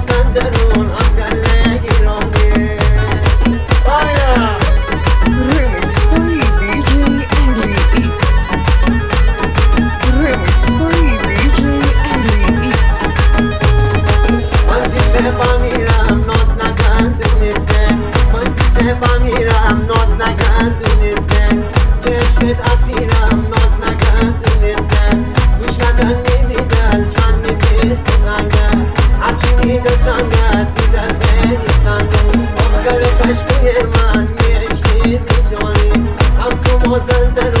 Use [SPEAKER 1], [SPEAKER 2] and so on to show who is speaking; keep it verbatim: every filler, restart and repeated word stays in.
[SPEAKER 1] سندرون هم گله گیرانه بایا
[SPEAKER 2] Remix by دی جی Ali X. Remix by دی جی Ali X.
[SPEAKER 1] من تیسه با میرم ناز نکن دونسته من تیسه با میرم ناز نکن دونسته سه عشقت اسیرم ناز نکن دونسته دوش نکن نمیدل چند میتی ستنگه هرچی میده سنگه تی در خیلی سنگه آخر پشت بیر من یک میدی جانی هم تو مازنده